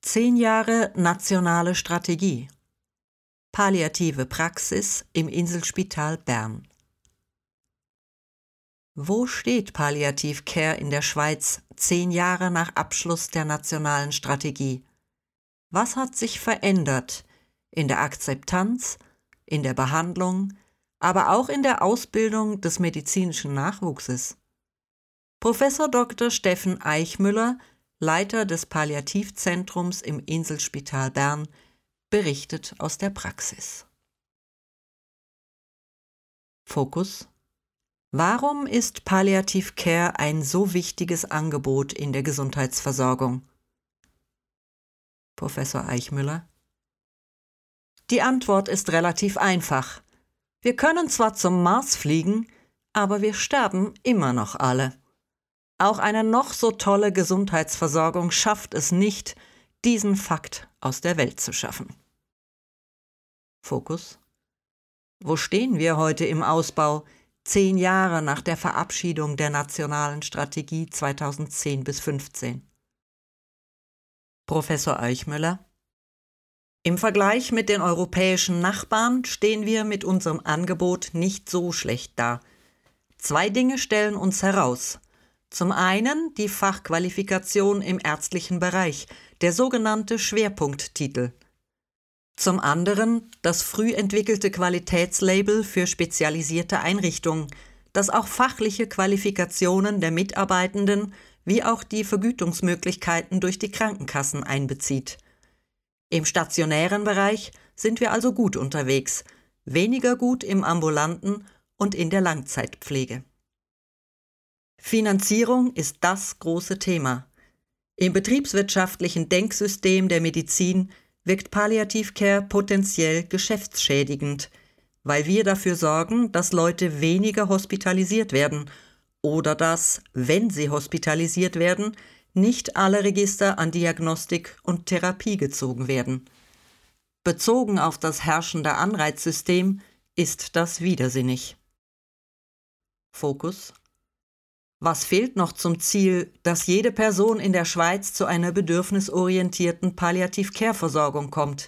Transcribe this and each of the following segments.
10 Jahre nationale Strategie. Palliative Praxis im Inselspital Bern. Wo steht Palliative Care in der Schweiz 10 Jahre nach Abschluss der nationalen Strategie? Was hat sich verändert in der Akzeptanz, in der Behandlung, aber auch in der Ausbildung des medizinischen Nachwuchses? Professor Dr. Steffen Eichmüller, Leiter des Palliativzentrums im Inselspital Bern, berichtet aus der Praxis. Fokus: Warum ist Palliative Care ein so wichtiges Angebot in der Gesundheitsversorgung? Professor Eichmüller: Die Antwort ist relativ einfach. Wir können zwar zum Mars fliegen, aber wir sterben immer noch alle. Auch eine noch so tolle Gesundheitsversorgung schafft es nicht, diesen Fakt aus der Welt zu schaffen. Fokus: Wo stehen wir heute im Ausbau, 10 Jahre nach der Verabschiedung der nationalen Strategie 2010 bis 2015? Professor Eichmüller: Im Vergleich mit den europäischen Nachbarn stehen wir mit unserem Angebot nicht so schlecht da. 2 Dinge stellen uns heraus. Zum einen die Fachqualifikation im ärztlichen Bereich, der sogenannte Schwerpunkttitel. Zum anderen das früh entwickelte Qualitätslabel für spezialisierte Einrichtungen, das auch fachliche Qualifikationen der Mitarbeitenden wie auch die Vergütungsmöglichkeiten durch die Krankenkassen einbezieht. Im stationären Bereich sind wir also gut unterwegs, weniger gut im ambulanten und in der Langzeitpflege. Finanzierung ist das große Thema. Im betriebswirtschaftlichen Denksystem der Medizin wirkt Palliative Care potenziell geschäftsschädigend, weil wir dafür sorgen, dass Leute weniger hospitalisiert werden oder dass, wenn sie hospitalisiert werden, nicht alle Register an Diagnostik und Therapie gezogen werden. Bezogen auf das herrschende Anreizsystem ist das widersinnig. Fokus: Was fehlt noch zum Ziel, dass jede Person in der Schweiz zu einer bedürfnisorientierten Palliative-Care-Versorgung kommt?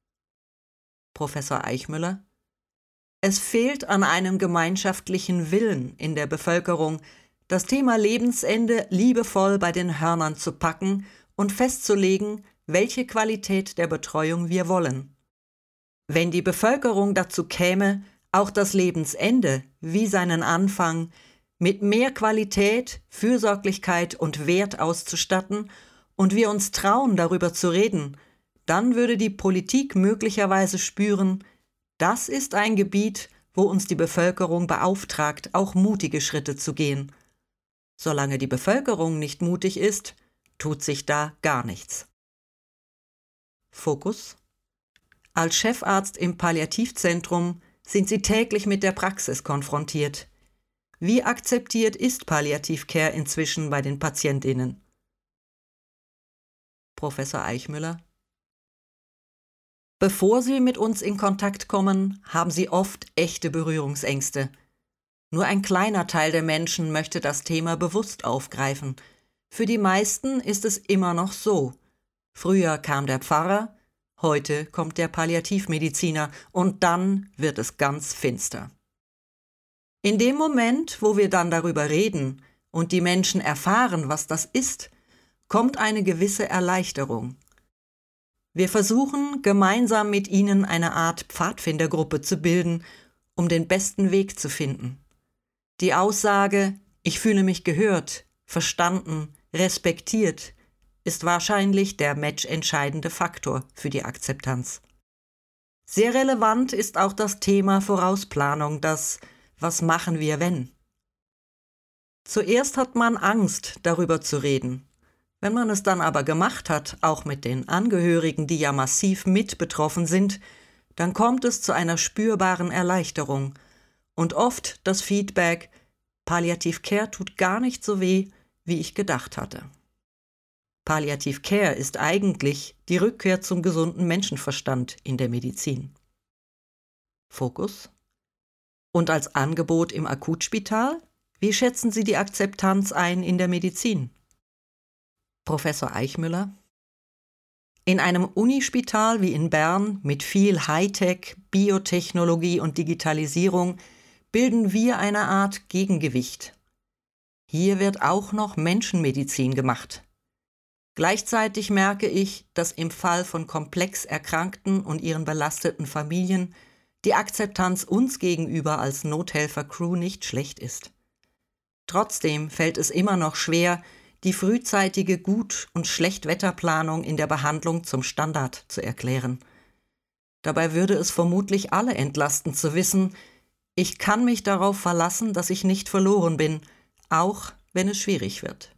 Professor Eichmüller: Es fehlt an einem gemeinschaftlichen Willen in der Bevölkerung, das Thema Lebensende liebevoll bei den Hörnern zu packen und festzulegen, welche Qualität der Betreuung wir wollen. Wenn die Bevölkerung dazu käme, auch das Lebensende wie seinen Anfang mit mehr Qualität, Fürsorglichkeit und Wert auszustatten und wir uns trauen, darüber zu reden, dann würde die Politik möglicherweise spüren, das ist ein Gebiet, wo uns die Bevölkerung beauftragt, auch mutige Schritte zu gehen. Solange die Bevölkerung nicht mutig ist, tut sich da gar nichts. Fokus: Als Chefarzt im Palliativzentrum sind Sie täglich mit der Praxis konfrontiert. Wie akzeptiert ist Palliative Care inzwischen bei den PatientInnen? Professor Eichmüller: Bevor Sie mit uns in Kontakt kommen, haben Sie oft echte Berührungsängste. Nur ein kleiner Teil der Menschen möchte das Thema bewusst aufgreifen. Für die meisten ist es immer noch so. Früher kam der Pfarrer, heute kommt der Palliativmediziner und dann wird es ganz finster. In dem Moment, wo wir dann darüber reden und die Menschen erfahren, was das ist, kommt eine gewisse Erleichterung. Wir versuchen, gemeinsam mit ihnen eine Art Pfadfindergruppe zu bilden, um den besten Weg zu finden. Die Aussage, ich fühle mich gehört, verstanden, respektiert, ist wahrscheinlich der matchentscheidende Faktor für die Akzeptanz. Sehr relevant ist auch das Thema Vorausplanung, das Was machen wir, wenn? Zuerst hat man Angst, darüber zu reden. Wenn man es dann aber gemacht hat, auch mit den Angehörigen, die ja massiv mit betroffen sind, dann kommt es zu einer spürbaren Erleichterung. Und oft das Feedback, Palliative Care tut gar nicht so weh, wie ich gedacht hatte. Palliative Care ist eigentlich die Rückkehr zum gesunden Menschenverstand in der Medizin. Fokus: Und als Angebot im Akutspital? Wie schätzen Sie die Akzeptanz ein in der Medizin? Professor Eichmüller: In einem Unispital wie in Bern mit viel Hightech, Biotechnologie und Digitalisierung bilden wir eine Art Gegengewicht. Hier wird auch noch Menschenmedizin gemacht. Gleichzeitig merke ich, dass im Fall von komplex Erkrankten und ihren belasteten Familien die Akzeptanz uns gegenüber als Nothelfer-Crew nicht schlecht ist. Trotzdem fällt es immer noch schwer, die frühzeitige Gut- und Schlechtwetterplanung in der Behandlung zum Standard zu erklären. Dabei würde es vermutlich alle entlasten zu wissen, ich kann mich darauf verlassen, dass ich nicht verloren bin, auch wenn es schwierig wird.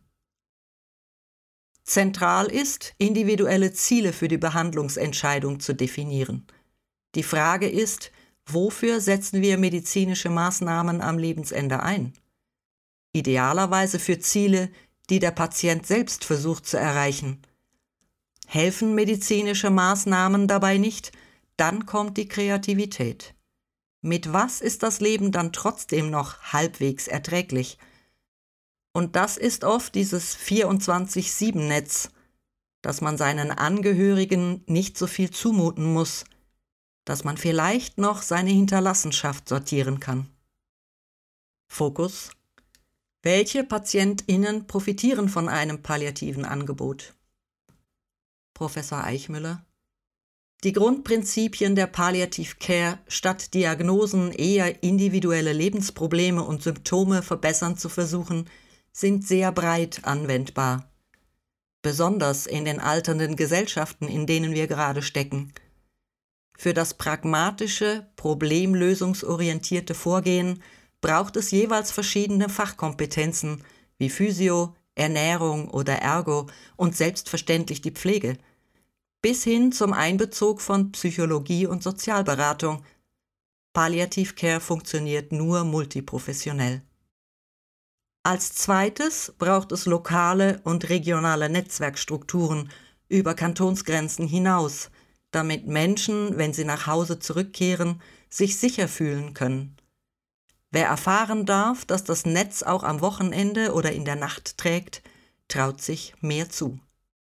Zentral ist, individuelle Ziele für die Behandlungsentscheidung zu definieren. Die Frage ist, wofür setzen wir medizinische Maßnahmen am Lebensende ein? Idealerweise für Ziele, die der Patient selbst versucht zu erreichen. Helfen medizinische Maßnahmen dabei nicht, dann kommt die Kreativität. Mit was ist das Leben dann trotzdem noch halbwegs erträglich? Und das ist oft dieses 24/7-Netz, dass man seinen Angehörigen nicht so viel zumuten muss, dass man vielleicht noch seine Hinterlassenschaft sortieren kann. Fokus: Welche PatientInnen profitieren von einem palliativen Angebot? Professor Eichmüller: Die Grundprinzipien der Palliative Care, statt Diagnosen eher individuelle Lebensprobleme und Symptome verbessern zu versuchen, sind sehr breit anwendbar. Besonders in den alternden Gesellschaften, in denen wir gerade stecken. Für das pragmatische, problemlösungsorientierte Vorgehen braucht es jeweils verschiedene Fachkompetenzen wie Physio, Ernährung oder Ergo und selbstverständlich die Pflege, bis hin zum Einbezug von Psychologie und Sozialberatung. Palliative Care funktioniert nur multiprofessionell. Als zweites braucht es lokale und regionale Netzwerkstrukturen über Kantonsgrenzen hinaus, damit Menschen, wenn sie nach Hause zurückkehren, sich sicher fühlen können. Wer erfahren darf, dass das Netz auch am Wochenende oder in der Nacht trägt, traut sich mehr zu.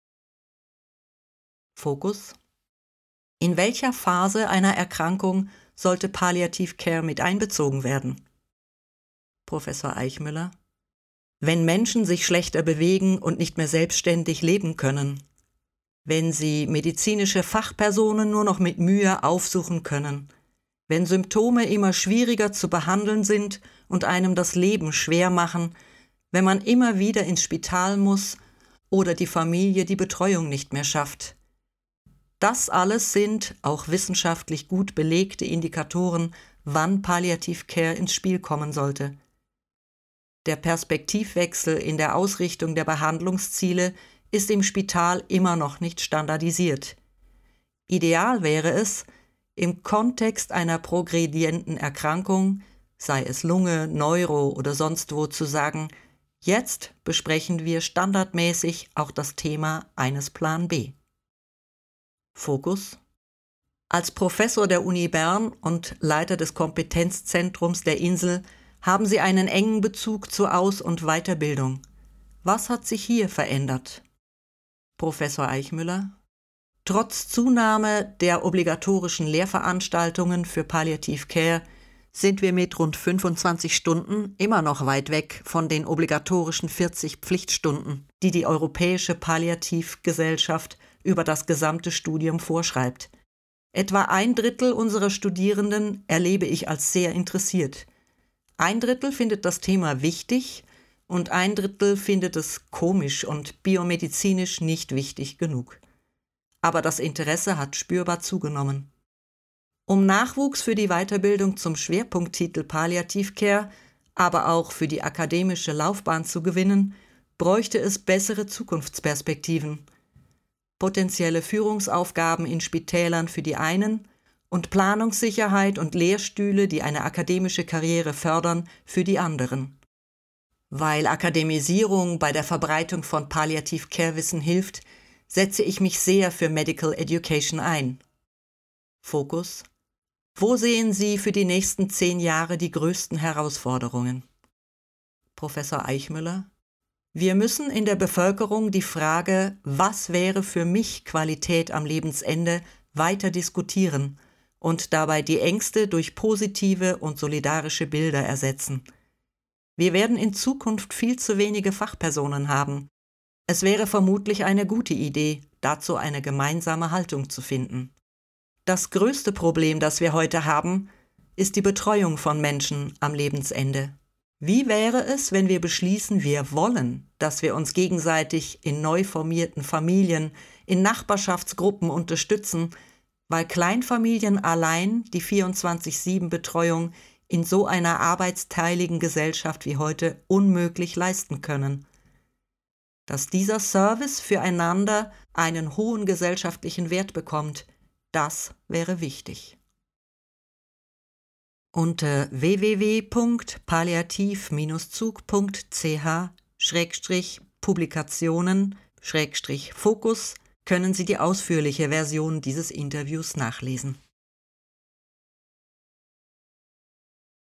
Fokus: In welcher Phase einer Erkrankung sollte Palliative Care mit einbezogen werden? Professor Eichmüller: Wenn Menschen sich schlechter bewegen und nicht mehr selbstständig leben können. Wenn sie medizinische Fachpersonen nur noch mit Mühe aufsuchen können. Wenn Symptome immer schwieriger zu behandeln sind und einem das Leben schwer machen, wenn man immer wieder ins Spital muss oder die Familie die Betreuung nicht mehr schafft. Das alles sind auch wissenschaftlich gut belegte Indikatoren, wann Palliative Care ins Spiel kommen sollte. Der Perspektivwechsel in der Ausrichtung der Behandlungsziele ist im Spital immer noch nicht standardisiert. Ideal wäre es, im Kontext einer progredienten Erkrankung, sei es Lunge, Neuro oder sonst wo, zu sagen, jetzt besprechen wir standardmäßig auch das Thema eines Plan B. Fokus: Als Professor der Uni Bern und Leiter des Kompetenzzentrums der Insel haben Sie einen engen Bezug zur Aus- und Weiterbildung. Was hat sich hier verändert? Professor Eichmüller: Trotz Zunahme der obligatorischen Lehrveranstaltungen für Palliative Care sind wir mit rund 25 Stunden immer noch weit weg von den obligatorischen 40 Pflichtstunden, die die Europäische Palliativgesellschaft über das gesamte Studium vorschreibt. Etwa 1/3 unserer Studierenden erlebe ich als sehr interessiert. 1/3 findet das Thema wichtig und 1/3 findet es komisch und biomedizinisch nicht wichtig genug. Aber das Interesse hat spürbar zugenommen. Um Nachwuchs für die Weiterbildung zum Schwerpunkttitel Palliative Care, aber auch für die akademische Laufbahn zu gewinnen, bräuchte es bessere Zukunftsperspektiven. Potenzielle Führungsaufgaben in Spitälern für die einen und Planungssicherheit und Lehrstühle, die eine akademische Karriere fördern, für die anderen. Weil Akademisierung bei der Verbreitung von Palliative Care Wissen hilft, setze ich mich sehr für Medical Education ein. Fokus: Wo sehen Sie für die nächsten 10 Jahre die größten Herausforderungen? Professor Eichmüller: Wir müssen in der Bevölkerung die Frage, was wäre für mich Qualität am Lebensende, weiter diskutieren und dabei die Ängste durch positive und solidarische Bilder ersetzen. Wir werden in Zukunft viel zu wenige Fachpersonen haben. Es wäre vermutlich eine gute Idee, dazu eine gemeinsame Haltung zu finden. Das größte Problem, das wir heute haben, ist die Betreuung von Menschen am Lebensende. Wie wäre es, wenn wir beschließen, wir wollen, dass wir uns gegenseitig in neu formierten Familien, in Nachbarschaftsgruppen unterstützen, weil Kleinfamilien allein die 24/7-Betreuung in so einer arbeitsteiligen Gesellschaft wie heute unmöglich leisten können. Dass dieser Service füreinander einen hohen gesellschaftlichen Wert bekommt, das wäre wichtig. Unter www.palliativ-zug.ch/Publikationen/Fokus können Sie die ausführliche Version dieses Interviews nachlesen.